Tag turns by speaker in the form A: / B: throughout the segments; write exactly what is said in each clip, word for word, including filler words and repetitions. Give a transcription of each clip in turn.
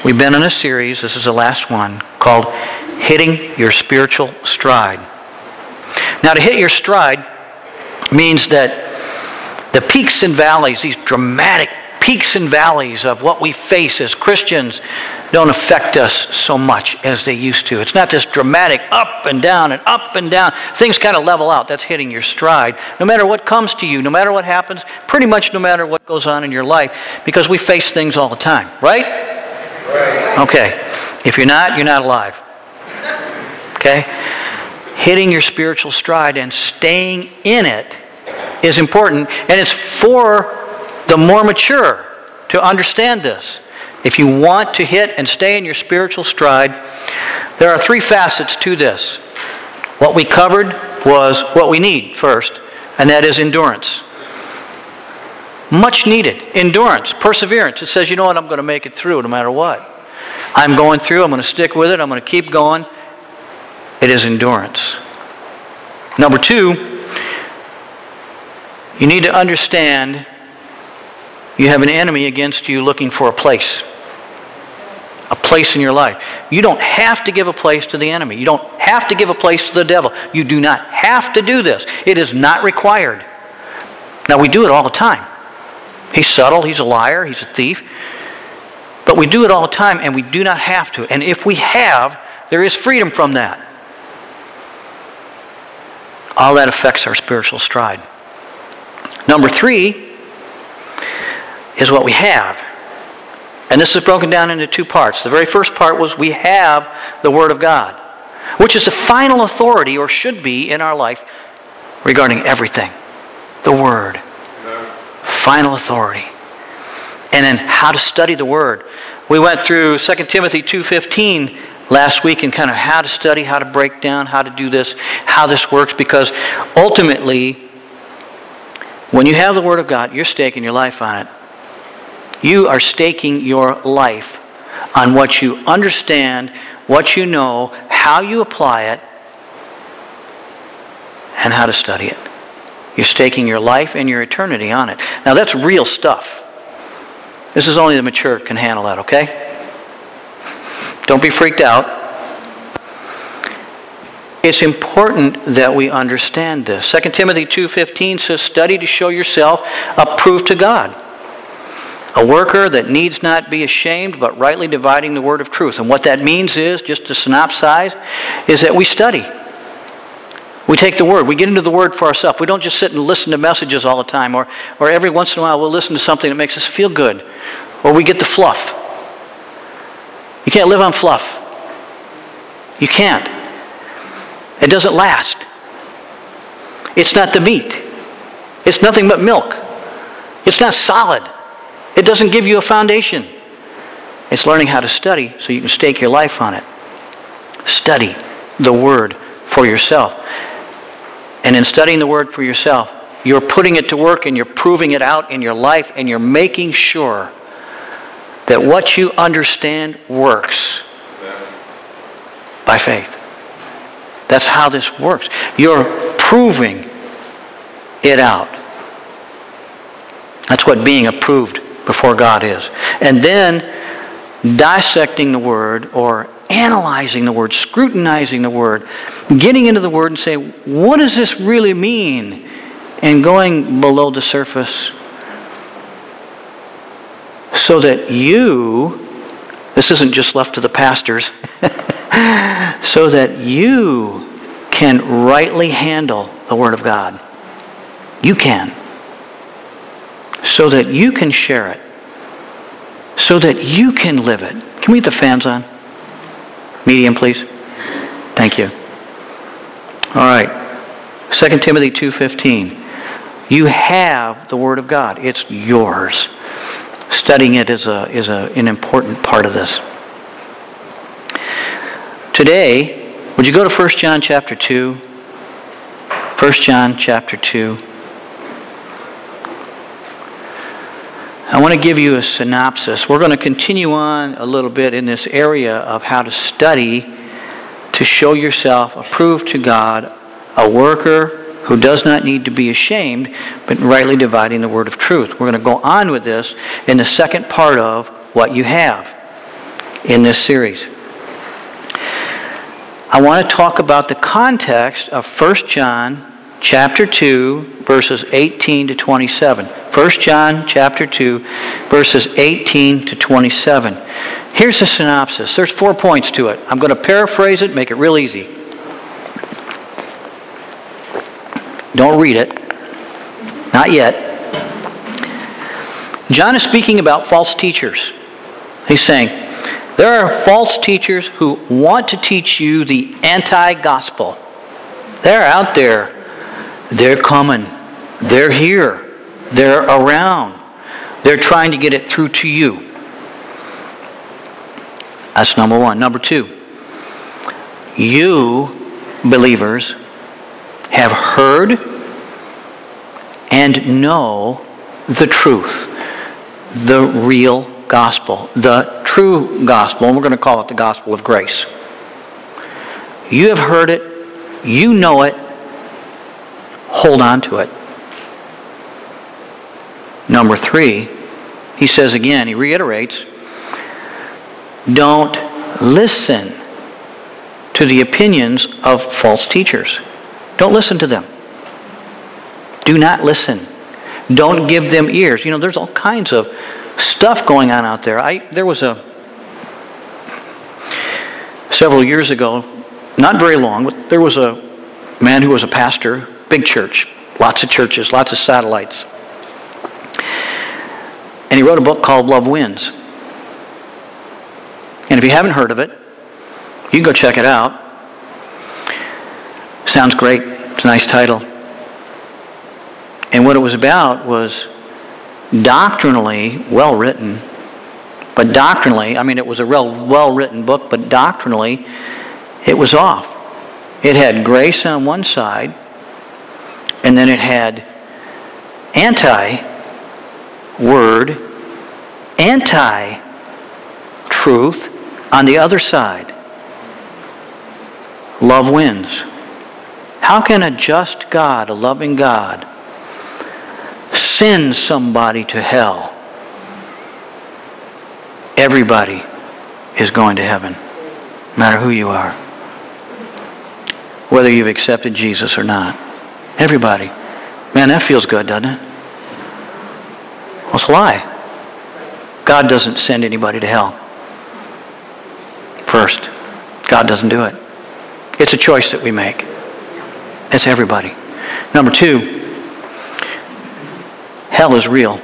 A: We've been in a series, this is the last one, called Hitting Your Spiritual Stride. Now, to hit your stride means that the peaks and valleys, these dramatic peaks and valleys of what we face as Christians don't affect us so much as they used to. It's not this dramatic up and down and up and down. Things kind of level out. That's hitting your stride. No matter what comes to you, no matter what happens, pretty much no matter what goes on in your life, because we face things all the time, right? Right. Okay. If you're not, you're not alive. Okay? Hitting your spiritual stride and staying in it is important, and it's for the more mature to understand this. If you want to hit and stay in your spiritual stride, there are three facets to this. What we covered was what we need first, and that is endurance. Much needed. Endurance, perseverance. It says, you know what, I'm going to make it through no matter what. I'm going through, I'm going to stick with it, I'm going to keep going. It is endurance. Number two, you need to understand you have an enemy against you looking for a place. A place in your life. You don't have to give a place to the enemy. You don't have to give a place to the devil. You do not have to do this. It is not required. Now, we do it all the time. He's subtle, he's a liar, he's a thief. But we do it all the time, and we do not have to. And if we have, there is freedom from that. All that affects our spiritual stride. Number three is what we have. And this is broken down into two parts. The very first part was we have the Word of God, which is the final authority, or should be, in our life regarding everything. The Word. Final authority. And then how to study the Word. We went through Second Timothy two fifteen last week and kind of how to study, how to break down, how to do this, how this works, because ultimately, when you have the Word of God, you're staking your life on it. You are staking your life on what you understand, what you know, how you apply it, and how to study it. You're staking your life and your eternity on it. Now, that's real stuff. This is only the mature can handle that, okay? Don't be freaked out. It's important that we understand this. Second Timothy two fifteen says, study to show yourself approved to God. A worker that needs not be ashamed, but rightly dividing the word of truth. And what that means is, just to synopsize, is that we study. We take the Word. We get into the Word for ourselves. We don't just sit and listen to messages all the time, or, or every once in a while we'll listen to something that makes us feel good, or we get the fluff. You can't live on fluff. You can't. It doesn't last. It's not the meat. It's nothing but milk. It's not solid. It doesn't give you a foundation. It's learning how to study so you can stake your life on it. Study the Word for yourself. And in studying the Word for yourself, you're putting it to work and you're proving it out in your life, and you're making sure that what you understand works by faith. That's how this works. You're proving it out. That's what being approved before God is. And then dissecting the Word, or analyzing the Word, scrutinizing the Word, getting into the Word and say, what does this really mean? And going below the surface so that you, this isn't just left to the pastors, so that you can rightly handle the Word of God. You can. So that you can share it. So that you can live it. Can we get the fans on? Medium, please. Thank you. All right. Second Timothy two fifteen. You have the Word of God. It's yours. Studying it is a is a, an important part of this. Today, would you go to First John chapter two? First John chapter two. I want to give you a synopsis. We're going to continue on a little bit in this area of how to study to show yourself approved to God, a worker who does not need to be ashamed, but rightly dividing the word of truth. We're going to go on with this in the second part of what you have. in this series. I want to talk about the context of First John chapter two, verses eighteen to twenty-seven. First John chapter two, verses eighteen to twenty-seven. Here's the synopsis. There's four points to it. I'm going to paraphrase it, make it real easy. Don't read it. Not yet. John is speaking about false teachers. He's saying, there are false teachers who want to teach you the anti-gospel. They're out there. They're coming. They're here. They're around. They're trying to get it through to you. That's number one. Number two, you, believers, have heard and know the truth, the real gospel, the true gospel, and we're going to call it the gospel of grace. You have heard it, you know it, hold on to it. Number three, he says again, he reiterates, don't listen to the opinions of false teachers. Don't listen to them. Do not listen. Don't give them ears. You know, there's all kinds of stuff going on out there. I there was a several years ago, not very long, but there was a man who was a pastor, big church, lots of churches, lots of satellites. And he wrote a book called Love Wins. And if you haven't heard of it, you can go check it out. Sounds great. It's a nice title. And what it was about was doctrinally well written, but doctrinally, I mean, it was a real well written book, but doctrinally, it was off. It had grace on one side, and then it had anti-word, anti-truth on the other side. Love wins. How can a just God, a loving God, send somebody to hell? Everybody is going to heaven, no matter who you are. Whether you've accepted Jesus or not. Everybody. Man, that feels good, doesn't it? Well, it's a lie. God doesn't send anybody to hell. First, God doesn't do it. It's a choice that we make. It's everybody. Number two, hell is real.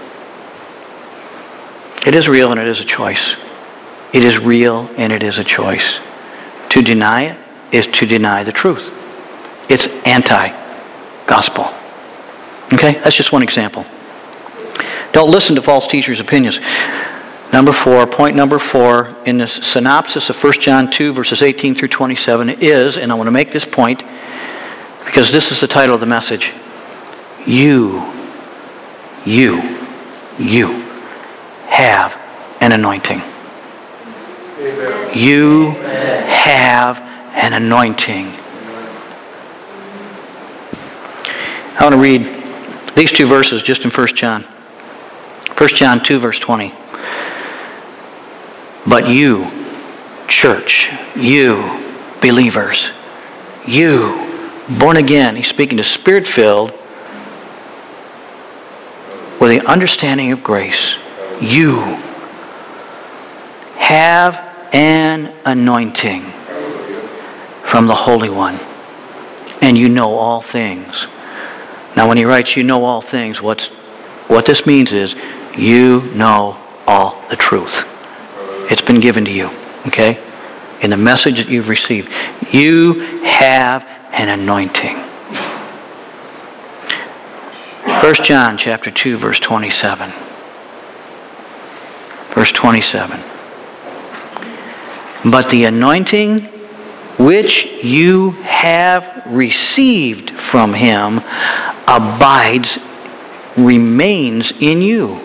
A: It is real and it is a choice. It is real and it is a choice. To deny it is to deny the truth. It's anti-gospel. Okay? That's just one example. Don't listen to false teachers' opinions. Number four, point number four in this synopsis of First John two, verses eighteen through twenty-seven is, and I want to make this point because this is the title of the message, you, you, you have an anointing. Amen. You have an anointing. I want to read these two verses just in First John. First John two, verse twenty. But you, church, you, believers, you, born again, he's speaking to spirit-filled with the understanding of grace. You have an anointing from the Holy One, and you know all things. Now when he writes you know all things, what's, what this means is you know all the truth. It's been given to you, okay? In the message that you've received. You have an anointing. First John chapter two, verse twenty-seven. Verse twenty-seven. But the anointing which you have received from him abides, remains in you.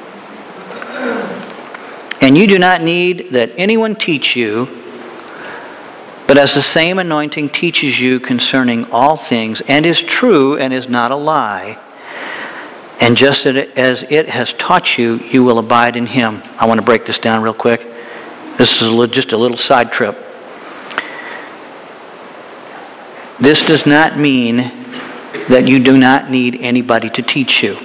A: And you do not need that anyone teach you, but as the same anointing teaches you concerning all things, and is true and is not a lie, and just as it has taught you, you will abide in him. I want to break this down real quick. This is just a little side trip. This does not mean that you do not need anybody to teach you.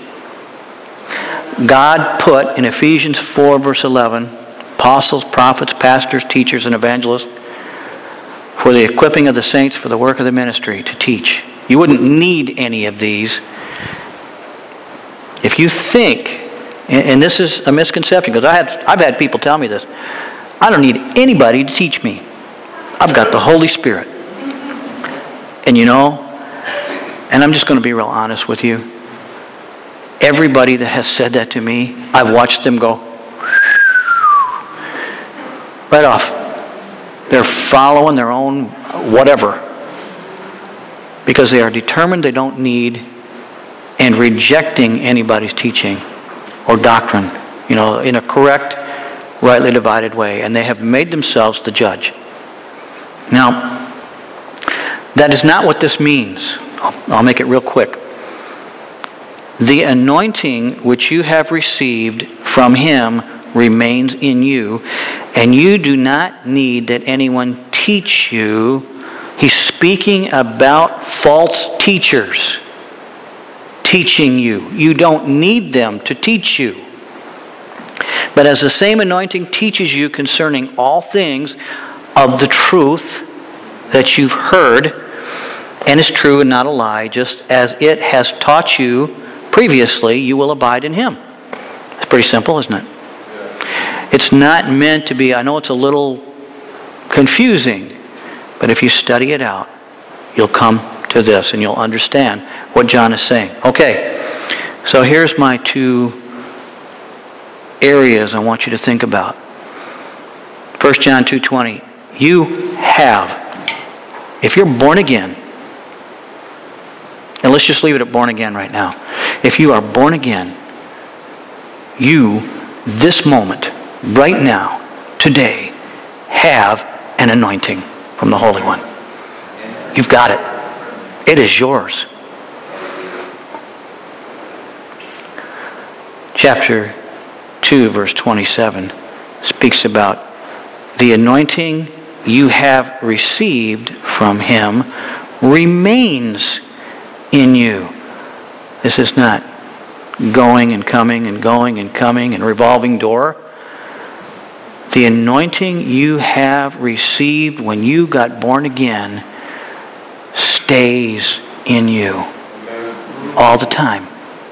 A: God put in Ephesians four, verse eleven, apostles, prophets, pastors, teachers, and evangelists for the equipping of the saints for the work of the ministry to teach. You wouldn't need any of these. If you think, and this is a misconception, because I have, I've had people tell me this, I don't need anybody to teach me. I've got the Holy Spirit. And you know, and I'm just going to be real honest with you, everybody that has said that to me, I've watched them go right off. They're following their own whatever because they are determined they don't need and rejecting anybody's teaching or doctrine, you know, in a correct, rightly divided way. And they have made themselves the judge. Now, that is not what this means. I'll make it real quick. The anointing which you have received from Him remains in you, and you do not need that anyone teach you. He's speaking about false teachers teaching you. You don't need them to teach you. But as the same anointing teaches you concerning all things of the truth that you've heard, and is true and not a lie, just as it has taught you previously, you will abide in Him. It's pretty simple, isn't it? It's not meant to be, I know it's a little confusing, but if you study it out, you'll come to this and you'll understand what John is saying. Okay, so here's my two areas I want you to think about. First John two twenty. You have, if you're born again, and let's just leave it at born again right now. If you are born again, you, this moment, right now, today, have an anointing from the Holy One. You've got it. It is yours. Chapter two, verse twenty-seven speaks about the anointing you have received from Him remains in you. This is not going and coming and going and coming and revolving door. The anointing you have received when you got born again stays in you all the time.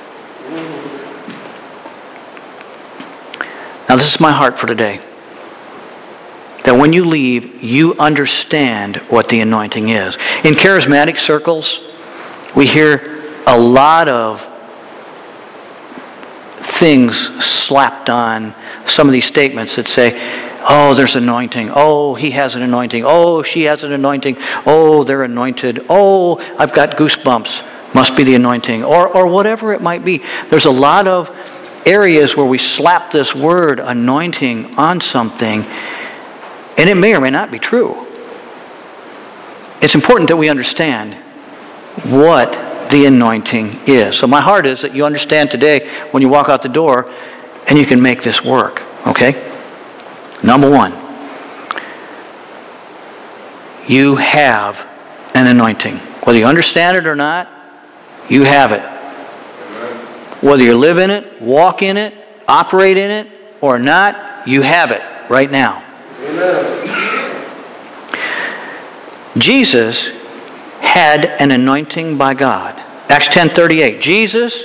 A: Now this is my heart for today. That when you leave, you understand what the anointing is. In charismatic circles, we hear a lot of things slapped on some of these statements that say, oh, there's anointing. Oh, he has an anointing. Oh, she has an anointing. Oh, they're anointed. Oh, I've got goosebumps. Must be the anointing. Or, or whatever it might be. There's a lot of areas where we slap this word anointing on something, and it may or may not be true. It's important that we understand what the anointing is. So my heart is that you understand today when you walk out the door and you can make this work. Okay? Number one, you have an anointing. Whether you understand it or not, you have it. Whether you live in it, walk in it, operate in it, or not, you have it right now. Amen. Jesus had an anointing by God. Acts ten thirty-eight. Jesus,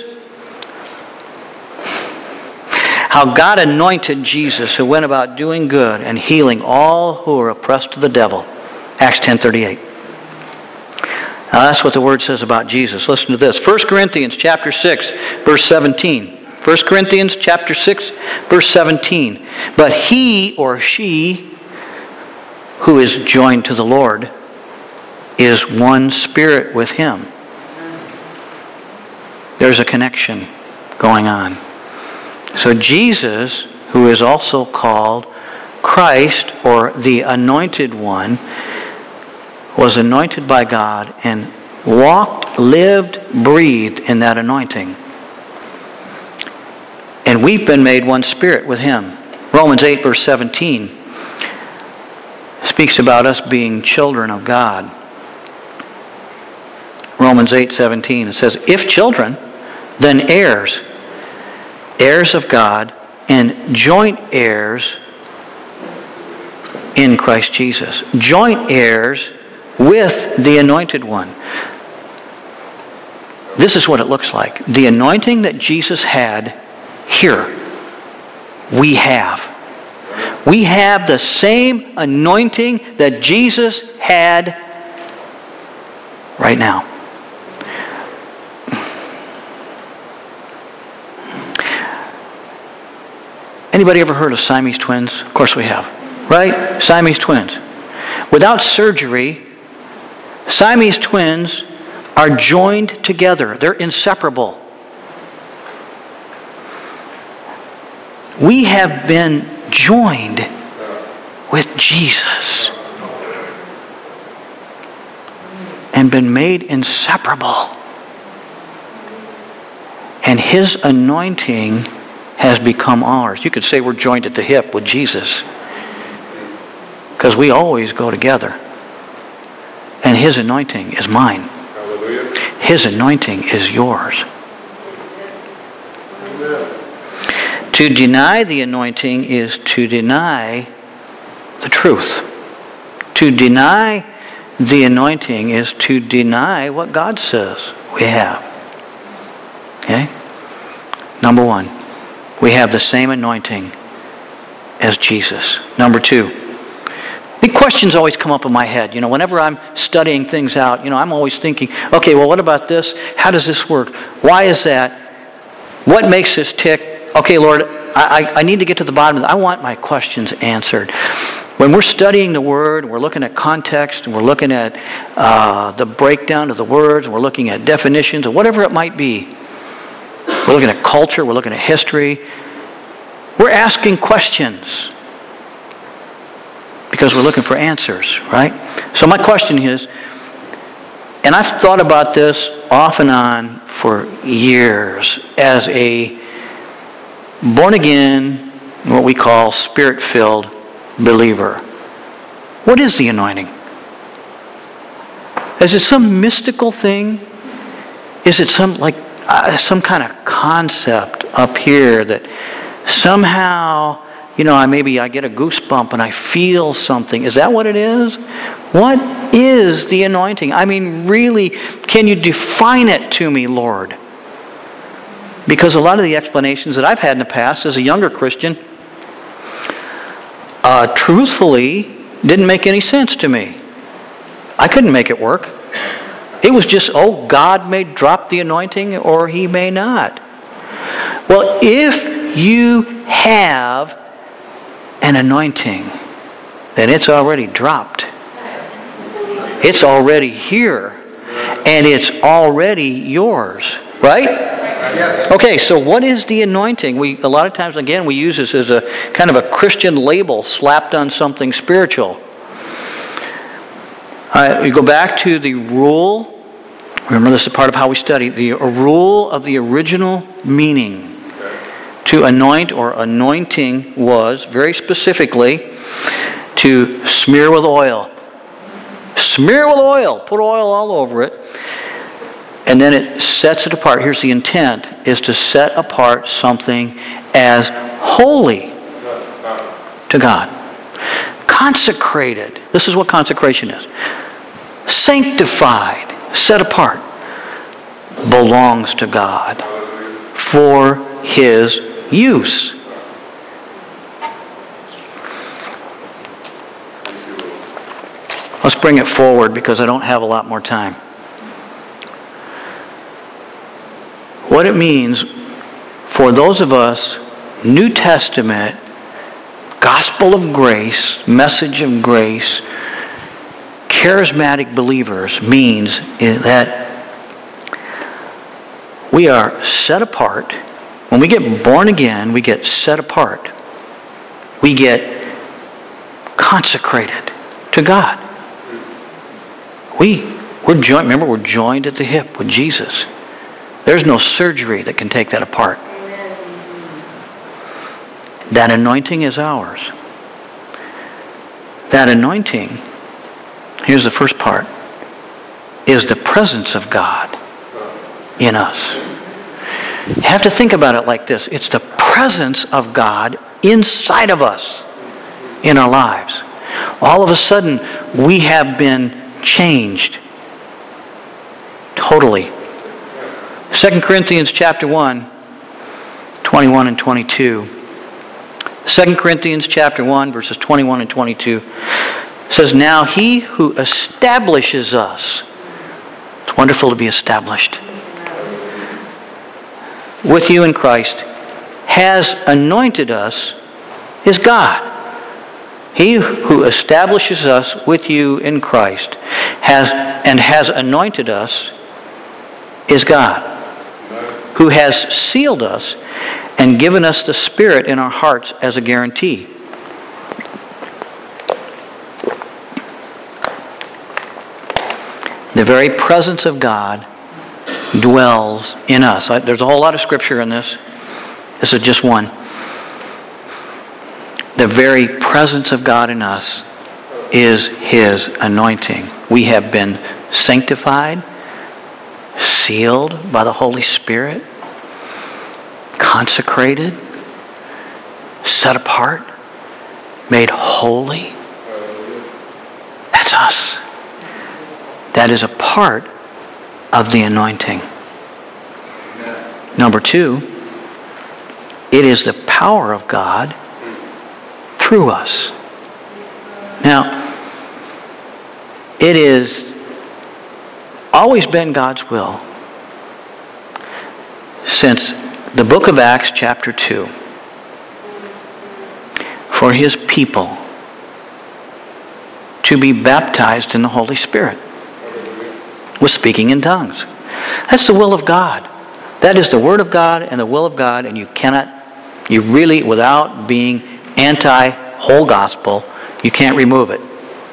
A: how God anointed Jesus, who went about doing good and healing all who are oppressed of the devil. Acts ten thirty-eight. Now that's what the Word says about Jesus. Listen to this. First Corinthians chapter six, verse seventeen. First Corinthians chapter six, verse seventeen. But he or she who is joined to the Lord is one spirit with Him. There's a connection going on. So Jesus, who is also called Christ or the Anointed One, was anointed by God and walked, lived, breathed in that anointing. And we've been made one spirit with Him. Romans eight verse seventeen. speaks about us being children of God. Romans eight seventeen, it says, if children, then heirs, heirs of God, and joint heirs in Christ Jesus. Joint heirs with the Anointed One. This is what it looks like. The anointing that Jesus had here, we have. We have the same anointing that Jesus had right now. Anybody ever heard of Siamese twins? Of course we have. Right? Siamese twins. Without surgery, Siamese twins are joined together. They're inseparable. We have been joined with Jesus and been made inseparable. And His anointing has become ours. You could say we're joined at the hip with Jesus, because we always go together. And His anointing is mine. Hallelujah. His anointing is yours. Amen. To deny the anointing is to deny the truth. To deny the anointing is to deny what God says we have. Okay? Number one, we have the same anointing as Jesus. Number two, big questions always come up in my head. You know, whenever I'm studying things out, you know, I'm always thinking, okay, well, what about this? How does this work? Why is that? What makes this tick? Okay, Lord, I, I, I need to get to the bottom of it. I want my questions answered. When we're studying the Word, we're looking at context, and we're looking at uh, the breakdown of the words, and we're looking at definitions, or whatever it might be. We're looking at culture, we're looking at history. We're asking questions because we're looking for answers, right? So my question is, and I've thought about this off and on for years as a born-again, what we call spirit-filled believer. What is the anointing? Is it some mystical thing? Is it some like uh, some kind of concept up here that somehow, you know, I maybe I get a goosebump and I feel something? Is that what it is? What is the anointing? I mean, really, can you define it to me, Lord? Because a lot of the explanations that I've had in the past as a younger Christian, uh, truthfully, didn't make any sense to me. I couldn't make it work. It was just, oh, God may drop the anointing or He may not. Well, if you have an anointing, then it's already dropped. It's already here. And it's already yours. Right? Okay, so what is the anointing? We a lot of times, again, we use this as a kind of a Christian label slapped on something spiritual. Uh, we go back to the rule. Remember, this is part of how we study. The rule of the original meaning. To anoint or anointing was, very specifically, to smear with oil. Smear with oil. Put oil all over it. And then it sets it apart. Here's the intent, is to set apart something as holy to God. Consecrated. This is what consecration is. Sanctified, set apart, belongs to God for His use. Let's bring it forward because I don't have a lot more time. What it means for those of us, New Testament, gospel of grace, message of grace, charismatic believers, means that we are set apart. When we get born again, we get set apart. We get consecrated to God. We, we're joined, remember, we're joined at the hip with Jesus. There's no surgery that can take that apart. That anointing is ours. that anointing, here's the first part, is the presence of God in us. You have to think about it like this. It's the presence of God inside of us in our lives. All of a sudden, we have been changed totally. Second Corinthians chapter one, twenty-one and twenty-two. Second Corinthians chapter one, verses twenty-one and twenty-two says, "Now he who establishes us," it's wonderful to be established, "with you in Christ, has anointed us," is God. He who establishes us with you in Christ has and has anointed us is God, who has sealed us and given us the Spirit in our hearts as a guarantee. The very presence of God dwells in us. There's a whole lot of scripture in this. This is just one. The very presence of God in us is His anointing. We have been sanctified, sealed by the Holy Spirit, consecrated, set apart, made holy. That's us. That is a part of the anointing. Number two, it is the power of God through us. Now, it has always been God's will since the book of Acts chapter two for His people to be baptized in the Holy Spirit with speaking in tongues. That's the will of God. That is the Word of God and the will of God, and you cannot, you really, without being anti-whole gospel, you can't remove it.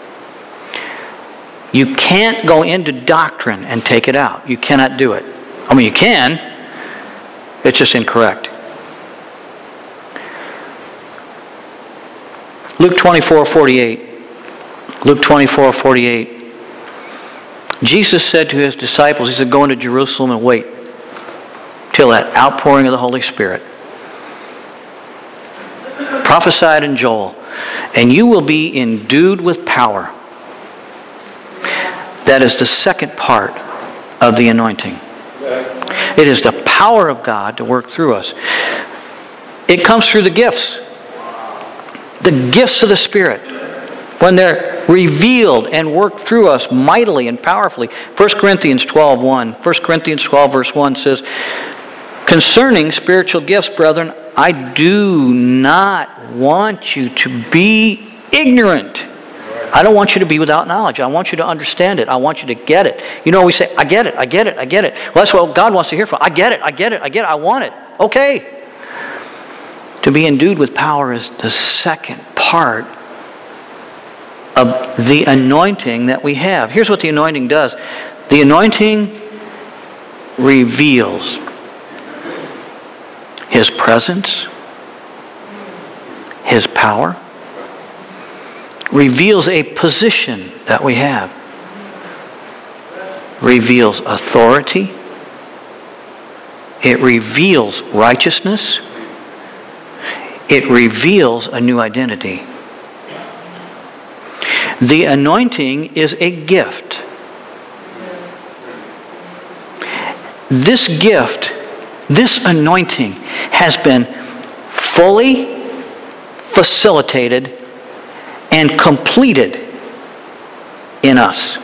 A: You can't go into doctrine and take it out. You cannot do it. I mean, you can. It's just incorrect. Luke twenty-four forty-eight. Luke twenty-four forty-eight. Jesus said to His disciples, He said, "Go into Jerusalem and wait till that outpouring of the Holy Spirit. Prophesied in Joel, and you will be endued with power." That is the second part of the anointing. It is the power of God to work through us. It comes through the gifts. The gifts of the Spirit. When they're revealed and work through us mightily and powerfully. First Corinthians twelve one. First Corinthians twelve verse one says, "Concerning spiritual gifts, brethren, I do not want you to be ignorant." I don't want you to be without knowledge. I want you to understand it. I want you to get it. You know, we say, I get it, I get it, I get it. Well, that's what God wants to hear from. I get it, I get it, I get it, I want it. Okay. To be endued with power is the second part of the anointing that we have. Here's what the anointing does. The anointing reveals His presence, His power, reveals a position that we have, reveals authority, it reveals righteousness, it reveals a new identity. The anointing is a gift. This gift, this anointing has been fully facilitated and completed in us.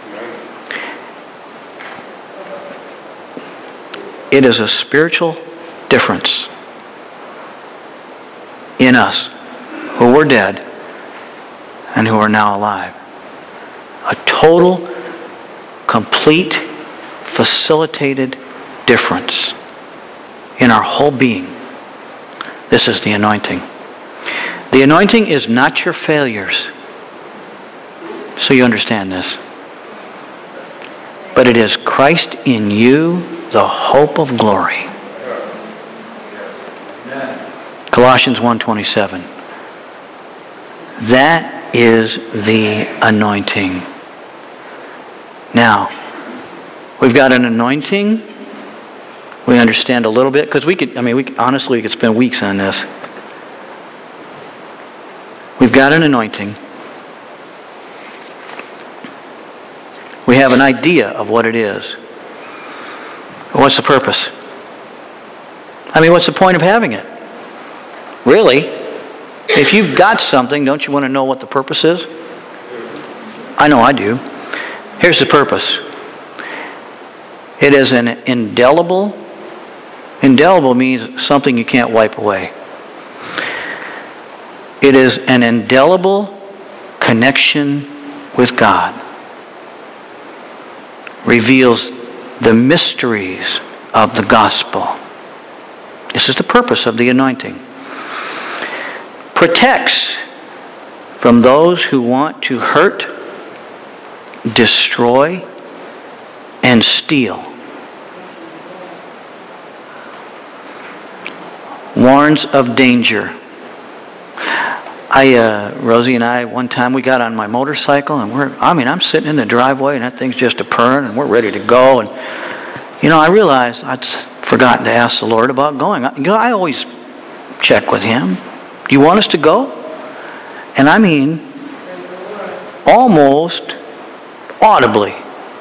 A: It is a spiritual difference in us who were dead and who are now alive. A total, complete, facilitated difference in our whole being. This is the anointing. The anointing is not your failures. So you understand this. But it is Christ in you, the hope of glory. Colossians one twenty-seven. That is the anointing. Now, we've got an anointing. We understand a little bit, because we could, I mean, we could, honestly, we could spend weeks on this. We've got an anointing. We have an idea of what it is. What's the purpose? I mean, what's the point of having it? Really? If you've got something, don't you want to know what the purpose is? I know I do. Here's the purpose. It is an indelible. Indelible means something you can't wipe away. It is an indelible connection with God. Reveals the mysteries of the gospel. This is the purpose of the anointing. Protects from those who want to hurt, destroy, and steal. Warns of danger. I, uh, Rosie and I, one time we got on my motorcycle, and we're, I mean, I'm sitting in the driveway, and that thing's just a purring, and we're ready to go. And, you know, I realized I'd forgotten to ask the Lord about going. You know, I always check with Him. Do you want us to go? And I mean, almost audibly,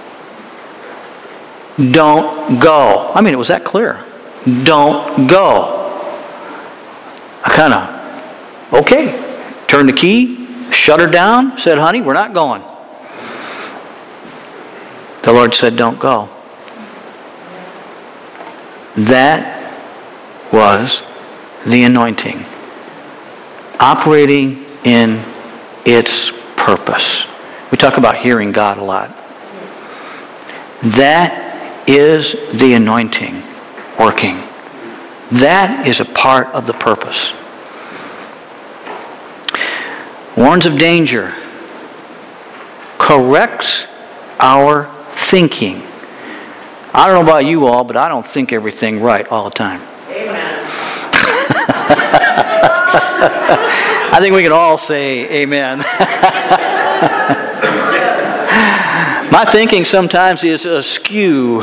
A: don't go. I mean, it was that clear. Don't go. I kind of, okay. Turned the key, shut her down, said, honey, we're not going. The Lord said, don't go. That was the anointing, operating in its purpose. We talk about hearing God a lot. That is the anointing working. That is a part of the purpose. Warns of danger. Corrects our thinking. I don't know about you all, but I don't think everything right all the time.
B: Amen.
A: I think we can all say amen. My thinking sometimes is askew.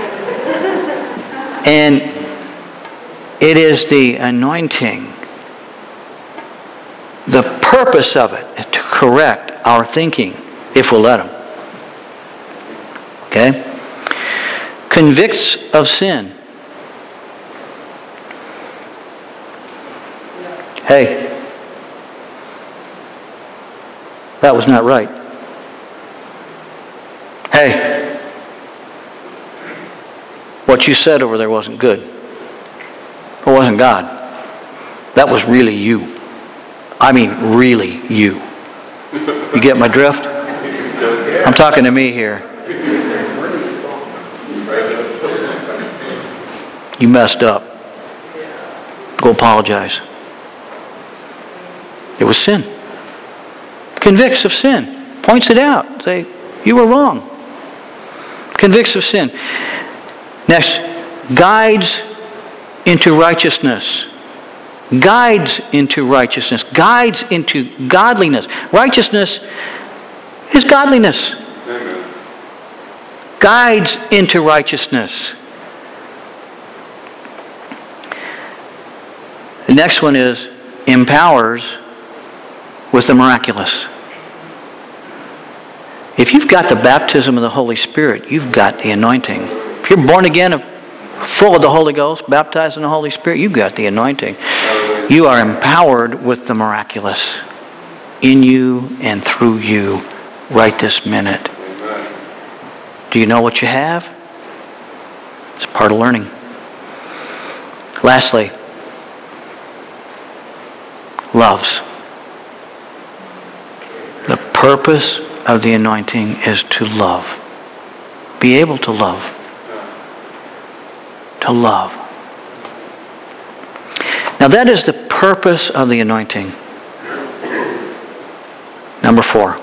A: And it is the anointing. The purpose of it is to correct our thinking, if we'll let Him. Okay? Convicts of sin. Hey, that was not right. Hey, what you said over there wasn't good. It wasn't God. That was really you. I mean, really you. You get my drift? I'm talking to me here. You messed up. Go apologize. It was sin. Convicts of sin. Points it out. Say, you were wrong. Convicts of sin. Next, guides into righteousness. Guides into righteousness. Guides into godliness. Righteousness is godliness.
C: Amen.
A: Guides into righteousness. The next one is empowers with the miraculous. If you've got the baptism of the Holy Spirit, you've got the anointing. If you're born again, full of the Holy Ghost, baptized in the Holy Spirit, you've got the anointing. You are empowered with the miraculous in you and through you right this minute.
C: Amen.
A: Do you know what you have? It's part of learning. Lastly, loves. The purpose of the anointing is to love. Be able to love. To love. Now that is the purpose of the anointing. Number four.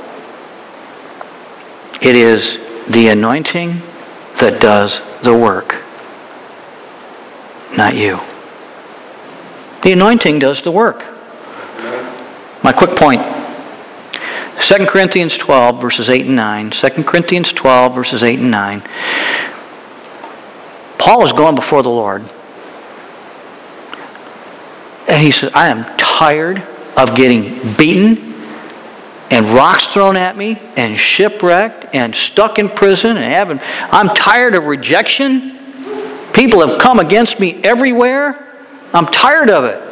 A: It is the anointing that does the work, not you. The anointing does the work. My quick point. Second Corinthians twelve, verses eight and nine. Second Corinthians twelve, verses eight and nine. Paul is going before the Lord. And he says, I am tired of getting beaten and rocks thrown at me and shipwrecked and stuck in prison and having, I'm tired of rejection. People have come against me everywhere. I'm tired of it.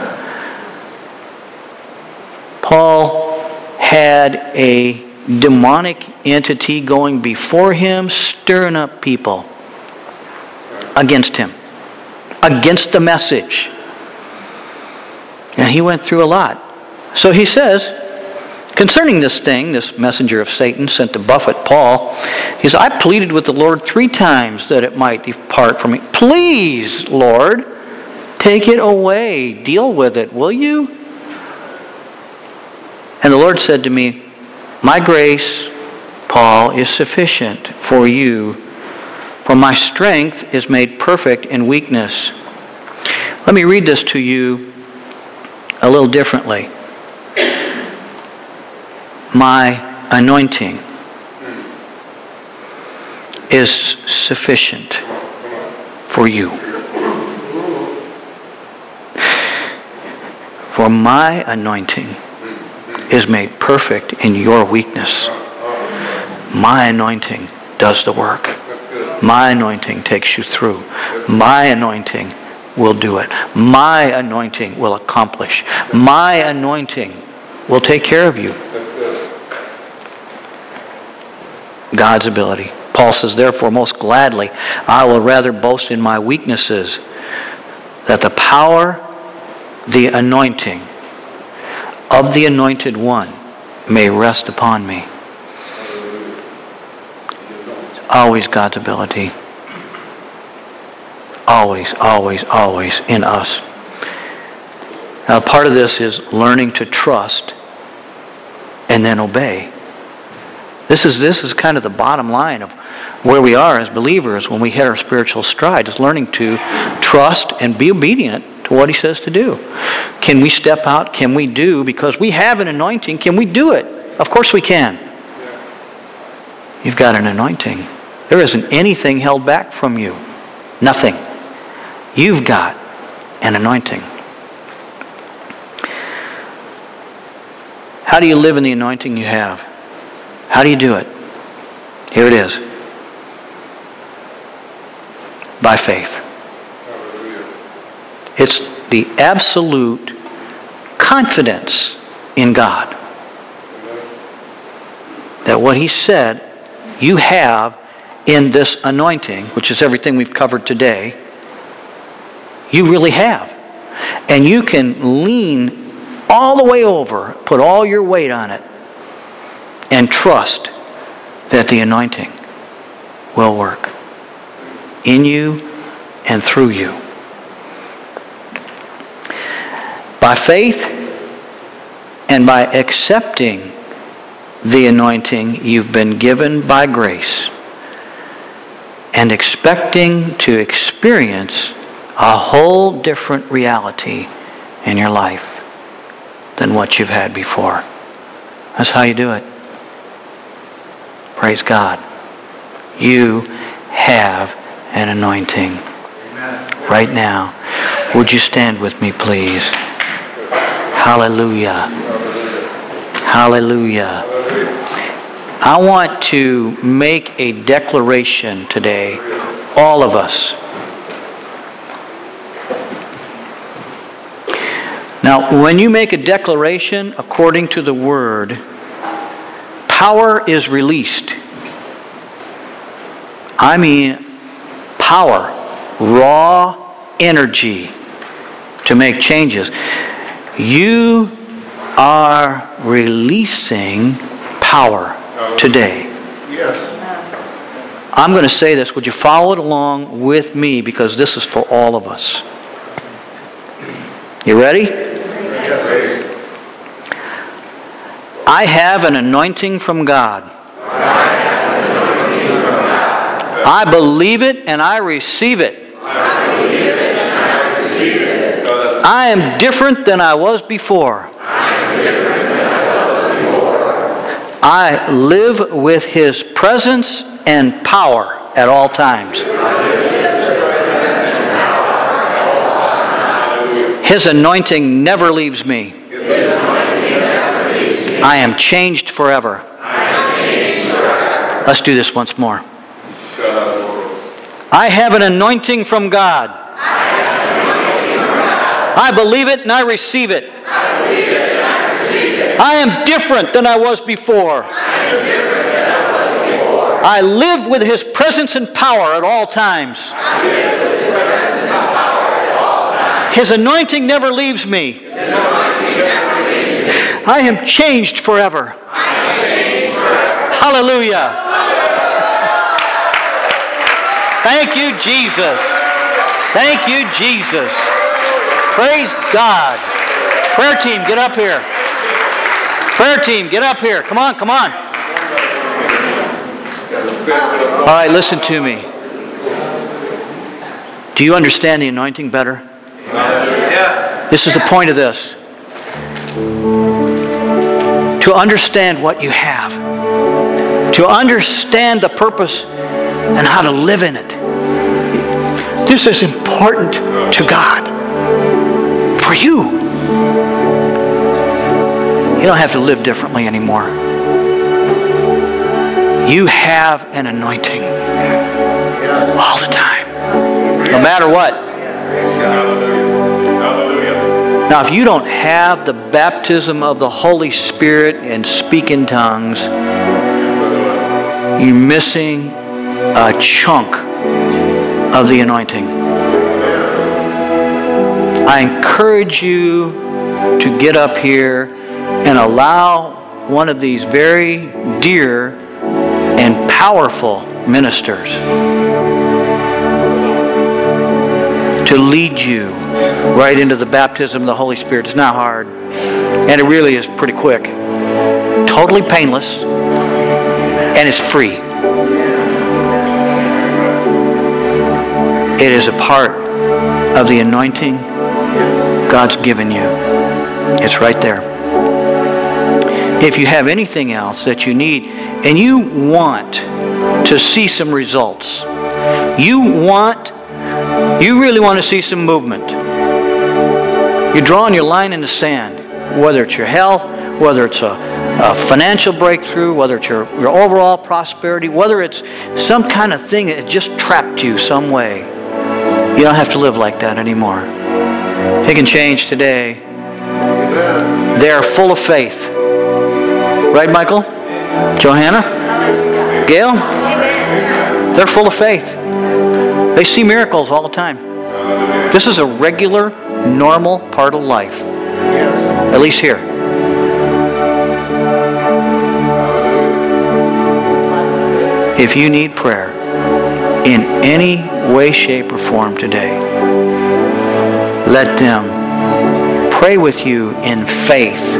A: Paul had a demonic entity going before him, stirring up people against him, against the message. And he went through a lot. So he says, concerning this thing, this messenger of Satan sent to buffet Paul, he says, I pleaded with the Lord three times that it might depart from me. Please, Lord, take it away. Deal with it, will you? And the Lord said to me, my grace, Paul, is sufficient for you, for my strength is made perfect in weakness. Let me read this to you a little differently. My anointing is sufficient for you. For my anointing is made perfect in your weakness. My anointing does the work. My anointing takes you through. My anointing will do it. My anointing will accomplish. My anointing will take care of you. God's ability. Paul says, therefore, most gladly, I will rather boast in my weaknesses, that the power, the anointing of the Anointed One may rest upon me. Always God's ability. Always, always, always in us. Now, part of this is learning to trust and then obey. This is this is kind of the bottom line of where we are as believers when we hit our spiritual stride, is learning to trust and be obedient to what he says to do. Can we step out? Can we do? Because we have an anointing, can we do it? Of course we can. You've got an anointing. There isn't anything held back from you. Nothing. You've got an anointing. How do you live in the anointing you have? How do you do it? Here it is. By faith. It's the absolute confidence in God that what he said you have in this anointing, which is everything we've covered today, you really have. And you can lean all the way over, put all your weight on it, and trust that the anointing will work in you and through you. By faith and by accepting the anointing you've been given by grace and expecting to experience a whole different reality in your life than what you've had before. That's how you do it. Praise God. You have an anointing. Amen. Right now. Would you stand with me, please? Hallelujah. Hallelujah. I want to make a declaration today, all of us. Now, when you make a declaration according to the Word, power is released. I mean, power, raw energy to make changes. You are releasing power today.
B: Yes.
A: I'm going to say this. Would you follow it along with me? Because this is for all of us. You ready?
B: Yes.
A: I have an anointing from God.
B: I have an anointing from God.
A: I believe it and I receive it.
B: I believe it and I receive it.
A: I am different than I was before.
B: I am different than I was before.
A: I live with His presence and power at all times. His anointing never leaves me. I am changed forever. Let's do this once more. I have an anointing from God. I believe it and I receive it. I am different than I was before. I live with His presence and power at all times. His anointing never leaves me. I am changed forever. Hallelujah. Thank you, Jesus. Thank you, Jesus. Praise God. Prayer team, get up here. Prayer team, get up here. Come on, come on. All right, listen to me. Do you understand the anointing better? This is the point of this. To understand what you have. To understand the purpose and how to live in it. This is important to God. For you. You don't have to live differently anymore. You have an anointing all the time. No matter what. Now, if you don't have the baptism of the Holy Spirit and speak in tongues, you're missing a chunk of the anointing. I encourage you to get up here and allow one of these very dear and powerful ministers to lead you right into the baptism of the Holy Spirit. It's not hard, and it really is pretty quick. Totally painless, and it's free. It is a part of the anointing God's given you. It's right there. If you have anything else that you need and you want to see some results, you want, you really want to see some movement, you're drawing your line in the sand, whether it's your health, whether it's a, a financial breakthrough, whether it's your, your overall prosperity, whether it's some kind of thing that just trapped you some way. You don't have to live like that anymore. It can change today. They are full of faith. Right, Michael? Johanna? Gail? They're full of faith. They see miracles all the time. This is a regular, normal part of life. At least here. If you need prayer in any way, shape, or form today, let them pray with you in faith.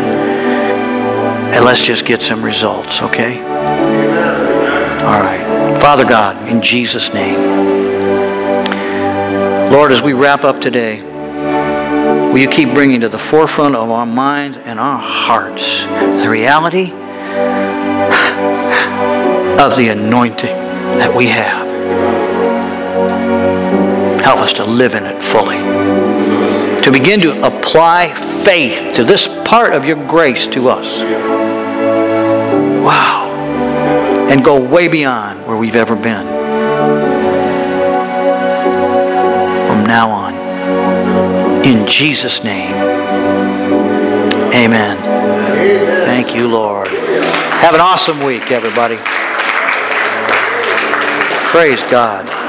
A: And let's just get some results, okay? All right. Father God, in Jesus' name. Lord, as we wrap up today, will you keep bringing to the forefront of our minds and our hearts the reality of the anointing that we have. Help us to live in it fully. To begin to apply faith to this part of your grace to us. Wow. And go way beyond where we've ever been. From now on. In Jesus' name. Amen. Thank you, Lord. Have an awesome week, everybody. Praise God.